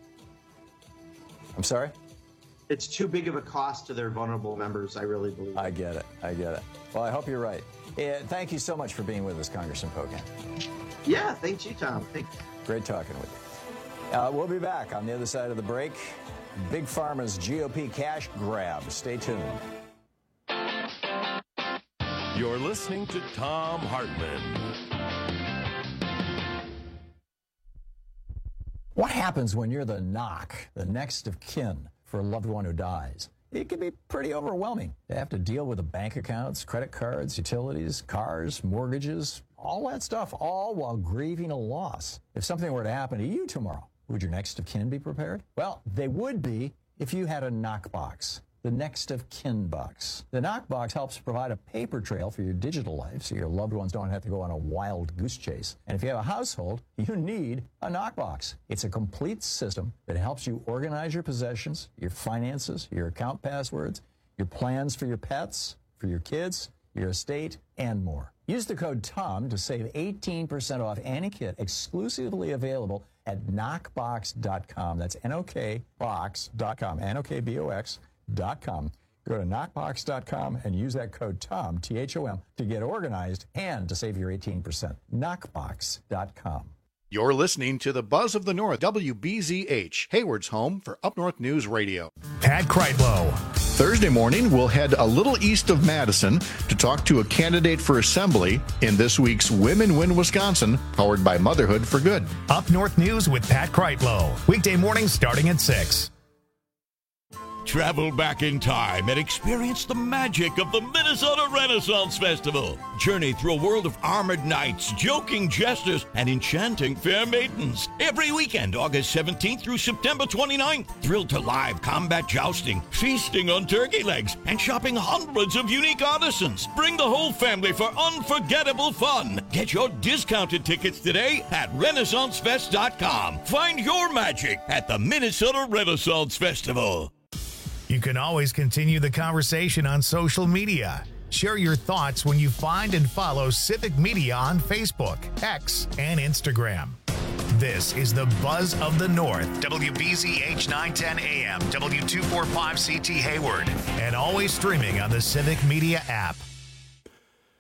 I'm sorry? It's too big of a cost to their vulnerable members, I really believe. I get it. Well, I hope you're right. Thank you so much for being with us, Congressman Pocan. Yeah, thank you, Tom. Thanks. Great talking with you. We'll be back on the other side of the break. Big Pharma's GOP cash grab. Stay tuned. You're listening to Thom Hartmann. What happens when you're the NOC, the next of kin, for a loved one who dies? It can be pretty overwhelming. They have to deal with the bank accounts, credit cards, utilities, cars, mortgages, all that stuff, all while grieving a loss. If something were to happen to you tomorrow, would your next of kin be prepared? Well, they would be if you had a NOC box, the next of kin box. The NOC box helps provide a paper trail for your digital life so your loved ones don't have to go on a wild goose chase. And if you have a household, you need a NOC box. It's a complete system that helps you organize your possessions, your finances, your account passwords, your plans for your pets, for your kids, your estate, and more. Use the code TOM to save 18% off any kit exclusively available at NOCBox.com. That's NOKBox.com, NOKBox.com. Go to Knockbox.com and use that code TOM, T-H-O-M, to get organized and to save your 18%. Knockbox.com. You're listening to the Buzz of the North, WBZH, Hayward's home for Up North News Radio. Pat Kreitlow. Thursday morning, we'll head a little east of Madison to talk to a candidate for assembly in this week's Women Win Wisconsin, powered by Motherhood for Good. Up North News with Pat Kreitlow. Weekday mornings starting at 6. Travel back in time and experience the magic of the Minnesota Renaissance Festival. Journey through a world of armored knights, joking jesters, and enchanting fair maidens. Every weekend, August 17th through September 29th. Thrilled to live combat jousting, feasting on turkey legs, and shopping hundreds of unique artisans. Bring the whole family for unforgettable fun. Get your discounted tickets today at RenaissanceFest.com. Find your magic at the Minnesota Renaissance Festival. You can always continue the conversation on social media. Share your thoughts when you find and follow Civic Media on Facebook, X, and Instagram. This is the Buzz of the North, WBZH 910 AM, W245CT Hayward, and always streaming on the Civic Media app.